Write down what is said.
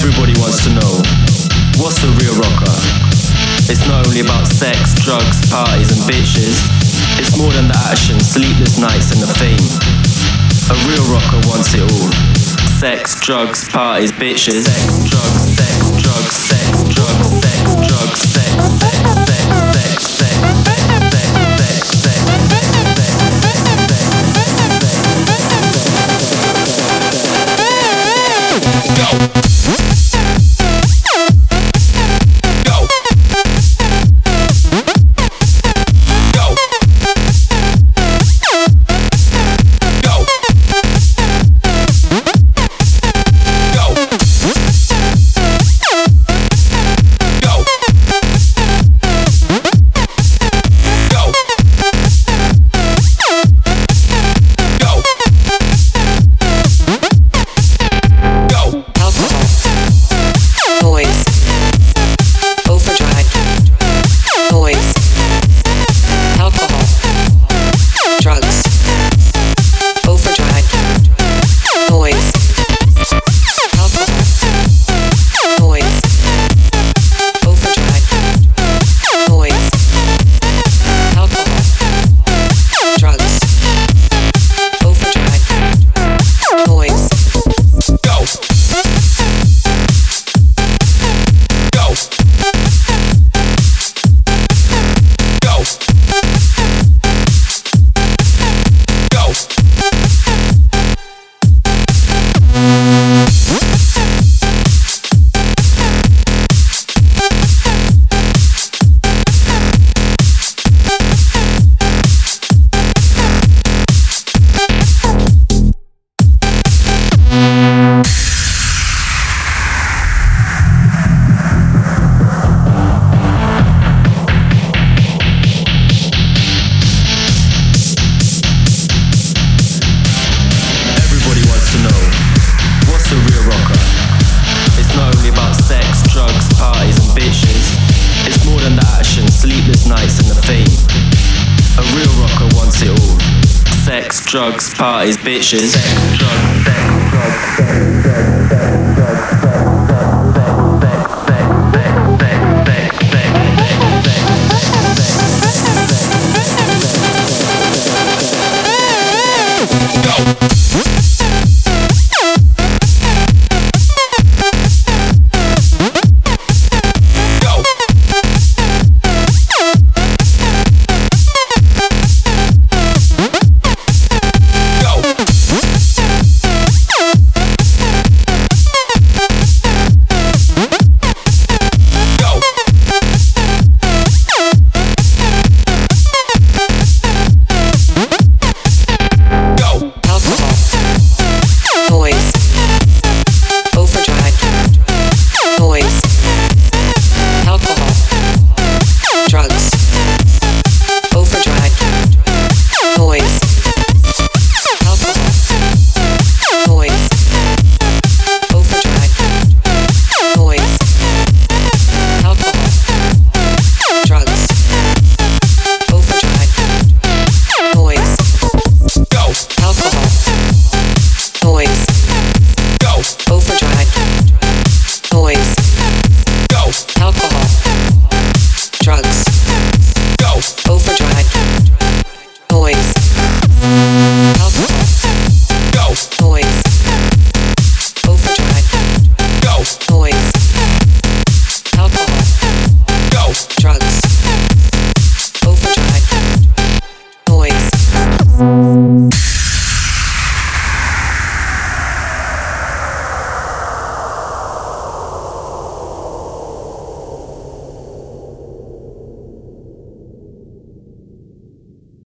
Everybody wants to know, what's a real rocker? It's not only about sex, drugs, parties and bitches. It's more than the action, sleepless nights and the fame. A real rocker wants it all. Sex, drugs, parties, bitches. Sex, drugs, sex, drugs, sex, drugs, sex, drugs, sex, sex, sex, sex, sex, sex, sex, sex, go. Drugs, parties, bitches. Sex, drugs, sex, drugs, sex, sex, sex, drugs, sex.